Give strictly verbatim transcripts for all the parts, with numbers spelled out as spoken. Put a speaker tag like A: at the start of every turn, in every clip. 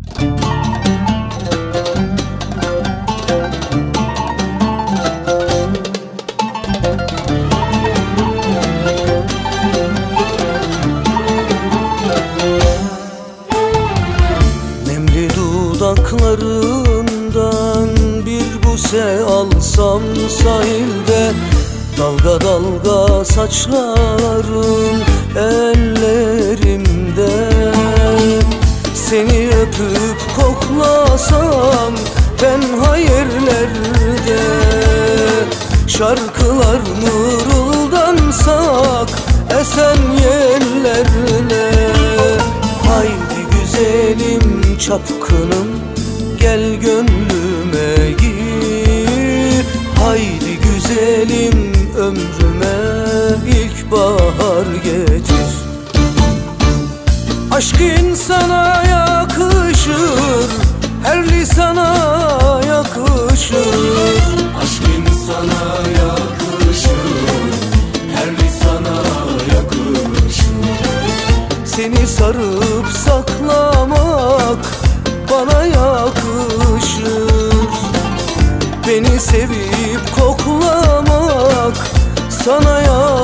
A: Dudaklarından bir buse alsam sahilde, dalga dalga saçların ellerimde. Seni öpüp koklasam tenha yerlerde, şarkılar mırıldansak esen yerlerle. Haydi güzelim çapkınım, gel gönlüme gir. Haydi güzelim ömrüme ilkbahar getir. Aşk insana yakışır, her lisana yakışır.
B: Aşk insana yakışır, her lisana yakışır.
A: Seni sarıp saklamak bana yakışır. Beni sevip koklamak sana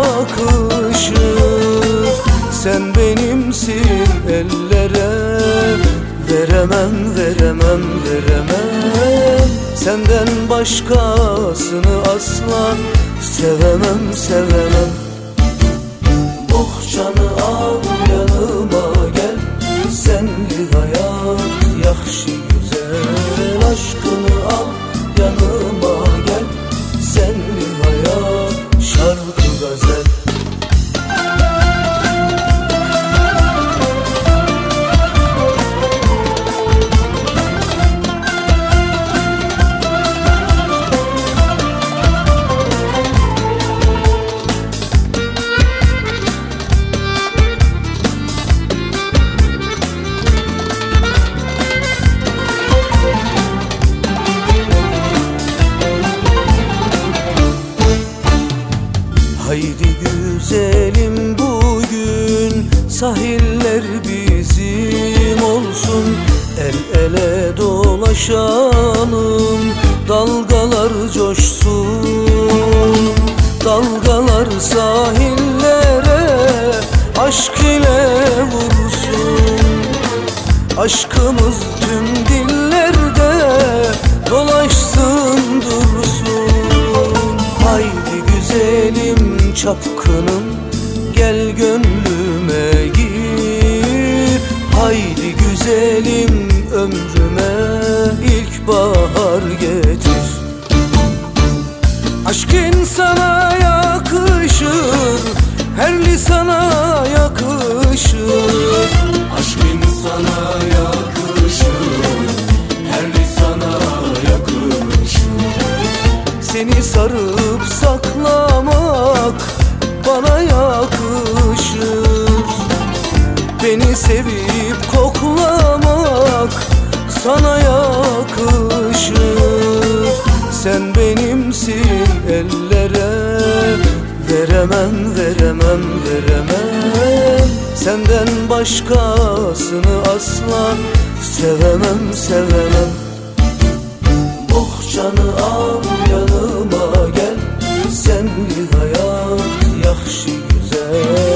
A: yakışır. Sen benimsin ellere, veremem, veremem, veremem. Senden başkasını asla sevemem, sevemem. Bohçanı al yanıma gel, senli hayat yakşı güzel. Aşkını al yanıma gel, senli hayat şarkı gazel. Haydi güzelim bugün sahiller bizim olsun. El ele dolaşalım, dalgalar coşsun. Dalgalar sahillere aşk ile vursun. Aşkımız tüm dillerde dolaşsın dursun. Haydi güzelim çapkınım, gel gönlüme gir. Haydi güzelim ömrüme ilkbahar getir. Aşk insana yakışır, her lisana yakışır.
B: Aşk insana yakışır, her lisana yakışır.
A: Seni sarıp saklamak bana yakışır. Beni sevip koklamak sana yakışır. Sen benimsin ellere, veremem, veremem, veremem. Senden başkasını asla sevemem, sevemem. Bohçanı al yanıma gel, senli hayat yakşı güzel.